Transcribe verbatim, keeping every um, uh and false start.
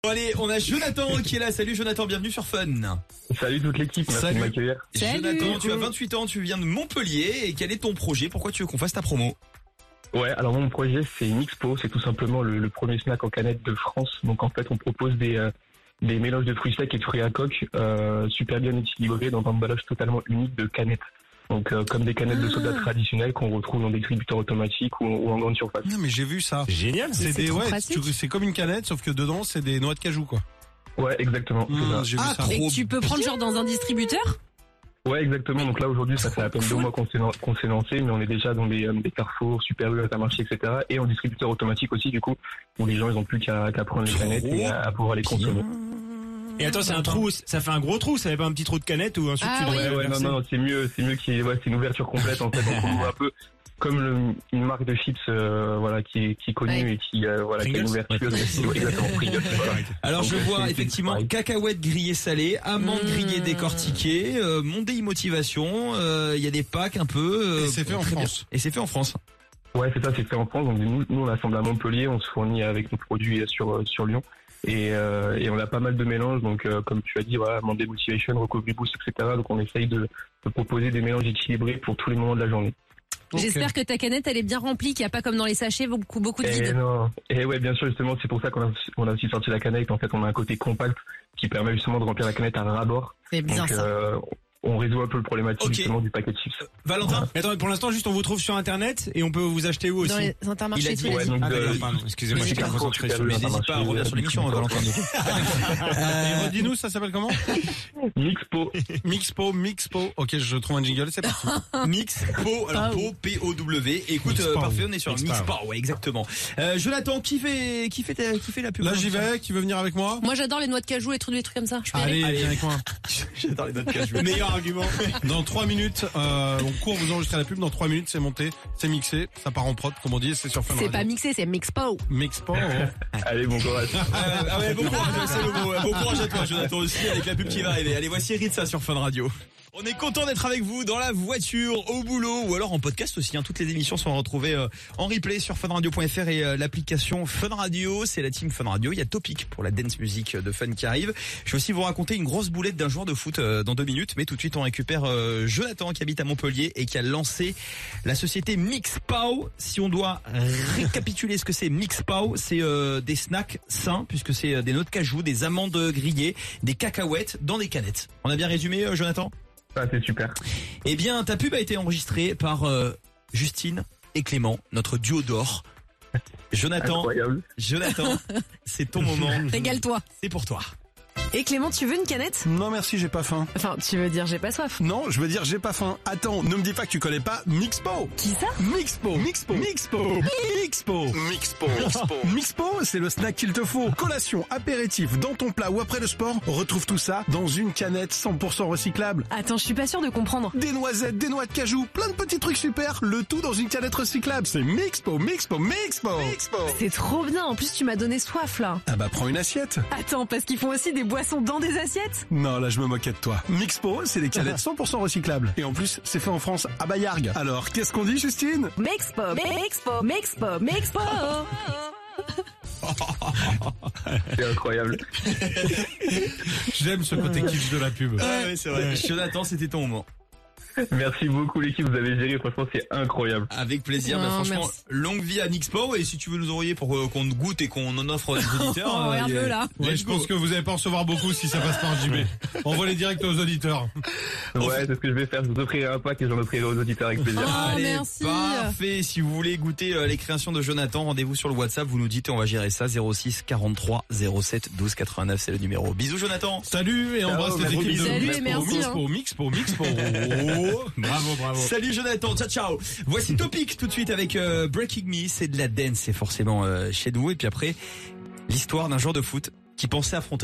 Bon allez, on a Jonathan qui est là. Salut Jonathan, bienvenue sur Fun. Salut toute l'équipe, merci Salut. de m'accueillir. Jonathan, tu as vingt-huit ans, tu viens de Montpellier et quel est ton projet? Pourquoi tu veux qu'on fasse ta promo? Ouais, alors mon projet c'est Mixpo, c'est tout simplement le, le premier snack en canette de France. Donc en fait on propose des euh, des mélanges de fruits secs et de fruits à coque euh, super bien équilibrés dans un emballage totalement unique de canettes. Donc euh, comme des canettes de soda traditionnelles qu'on retrouve dans des distributeurs automatiques ou, ou en grande surface. Non mais j'ai vu ça. Génial. C'est c'est des trop ouais, pratique. tu- c'est comme une canette sauf que dedans c'est des noix de cajou quoi. Ouais, exactement. c'est Mmh, ça. j'ai vu Ah, ça. trop Et tu peux prendre genre dans un distributeur? Ouais, exactement. Donc là aujourd'hui ça fait à peine deux mois qu'on s'est lan- qu'on s'est lancé, mais on est déjà dans des, euh, des Carrefour, Super U, Intermarché, et cetera. Et en distributeur automatique aussi du coup, où les gens ils ont plus qu'à qu'à prendre les canettes et à, à pouvoir les consommer. Et attends, c'est un trou, ça fait un gros trou, ça fait pas un petit trou de canette ou un truc Ah que tu dois oui. Ouais, ouais, non, verser. non, c'est mieux, c'est mieux qu'il y ait, ouais, c'est une ouverture complète, en fait. Donc, on voit un peu comme le, une marque de chips, euh, voilà, qui est, qui est connue Ouais. et qui, euh, voilà, qui a une Pringles. ouverture. Ouais, exactement, Pringles, voilà. Alors Donc, je euh, vois c'est- c'est effectivement pareil. cacahuètes grillées salées, amandes Mmh. grillées décortiquées, euh, Monday Motivation, euh, il y a des packs un peu. euh, Et c'est fait en très bien. France. Et c'est fait en France. Ouais, c'est ça, c'est fait en France. Donc, nous, nous, on assemble à Montpellier, on se fournit avec nos produits sur, euh, sur Lyon. Et, euh, et on a pas mal de mélanges, donc euh, comme tu as dit, voilà, Monday Motivation, Recovery Boost, et cetera. Donc on essaye de, de proposer des mélanges équilibrés pour tous les moments de la journée. Ok. J'espère que ta canette elle est bien remplie, qu'il n'y a pas comme dans les sachets beaucoup beaucoup de Et vide. non, et ouais, bien sûr, justement, c'est pour ça qu'on a, on a aussi sorti la canette. En fait, on a un côté compact qui permet justement de remplir la canette à ras-bord. C'est bien Donc, ça. euh, on résout un peu le problématique Ok. justement du paquet de chips. Valentin, Mais attends, pour l'instant, juste on vous trouve sur internet et on peut vous acheter où aussi? Dans les Il a intermarchés, dit- tu l'as Ouais, dit. donc, Ah, euh, d'accord, pardon, excusez-moi, oui, j'étais Carrefour, concentré Super sur U, le mais n'hésite pas à revenir sur l'émission, hein, Valentin. Et redis-nous, ça s'appelle comment? Mixpo. Mixpo, Mixpo. Ok, je trouve un jingle, c'est parti. Mixpo, alors Po, P O W. Écoute, euh, Mixpow. parfait, on est sur Mixpow. Mixpow, ouais, exactement. Euh, Jonathan, qui fait, qui fait, ta- qui fait la pub? Là j'y vais, qui veut venir avec moi? Moi j'adore les noix de cajou et trucs des trucs comme ça. Je peux y aller? Allez, Allez. viens avec moi. J'adore les notes que je veux. Meilleur argument. Dans trois minutes, euh, on court vous enregistrer la pub. Dans trois minutes, c'est monté, c'est mixé, ça part en prod, comme on dit, c'est sur Fun C'est Radio. pas mixé, c'est Mixpo. Mixpo. oh. Allez, bon courage. Euh, ah ouais, bon courage, c'est le mot. Bon courage à toi, Jonathan, aussi, avec la pub qui va arriver. Allez, voici Ritza sur Fun Radio. On est content d'être avec vous dans la voiture, au boulot ou alors en podcast aussi. Hein. Toutes les émissions sont retrouvées euh, en replay sur funradio point f r et euh, l'application Fun Radio. C'est la team Fun Radio. Il y a Topic pour la dance music de Fun qui arrive. Je vais aussi vous raconter une grosse boulette d'un joueur de foot euh, dans deux minutes. Mais tout de suite, on récupère euh, Jonathan qui habite à Montpellier et qui a lancé la société Mixpow. Si on doit récapituler ce que c'est Mixpow, c'est euh, des snacks sains puisque c'est euh, des noix de cajou, des amandes grillées, des cacahuètes dans des canettes. On a bien résumé, euh, Jonathan? Ah, c'est super. Eh bien, ta pub a été enregistrée par euh, Justine et Clément, notre duo d'or. Jonathan, Incroyable. Jonathan, c'est ton moment. Régale-toi. C'est pour toi. Et Clément, tu veux une canette? Non merci, j'ai pas faim. Enfin, tu veux dire j'ai pas soif. Non, je veux dire j'ai pas faim. Attends, ne me dis pas que tu connais pas Mixpo. Qui ça? Mixpo, Mixpo, Mixpo, Mixpo, Mixpo, Mixpo. Mixpo, c'est le snack qu'il te faut. Collation, apéritif, dans ton plat ou après le sport, retrouve tout ça dans une canette cent pour cent recyclable. Attends, je suis pas sûre de comprendre. Des noisettes, des noix de cajou, plein de petits trucs super, le tout dans une canette recyclable. C'est Mixpo, Mixpo, Mixpo, Mixpo. C'est trop bien. En plus, tu m'as donné soif là. Ah bah prends une assiette. Attends, parce qu'ils font aussi des boissons dans des assiettes? Non, là je me moquais de toi. Mixpo, c'est des canettes cent pour cent recyclables. Et en plus, c'est fait en France, à Bayargues. Alors, qu'est-ce qu'on dit, Justine? Mixpo, Mixpo, Mixpo, Mixpo. C'est incroyable. J'aime ce côté kitsch de la pub. Ah ouais, c'est vrai. Jonathan, c'était ton moment. Merci beaucoup l'équipe, vous avez géré, franchement c'est incroyable. Avec plaisir. Non, Bah, franchement, merci. longue vie à Mixpo. Et si tu veux nous envoyer pour euh, qu'on goûte et qu'on en offre aux auditeurs. Oh, ouais, un euh, peu là. Ouais, let's je go. pense que vous allez pas en recevoir beaucoup si ça passe par J B. Envoie-les direct aux auditeurs. Ouais, c'est ce que je vais faire, je vous offrirai un pack et j'en offrirai aux auditeurs avec plaisir. Oh, Allez, merci. parfait. Si vous voulez goûter euh, les créations de Jonathan, rendez-vous sur le WhatsApp. Vous nous dites et on va gérer ça. zéro six quarante-trois zéro sept douze quatre-vingt-neuf, c'est le numéro. Bisous, Jonathan. Salut et embrasse les merci. équipes de Salut et Mixpo, merci, Mixpo, Mixpo, Mixpo. Oh, bravo, bravo. Salut Jonathan, ciao ciao. Voici Topic tout de suite avec euh, Breaking Me, c'est de la dance, c'est forcément euh, chez nous. Et puis après, l'histoire d'un joueur de foot qui pensait affronter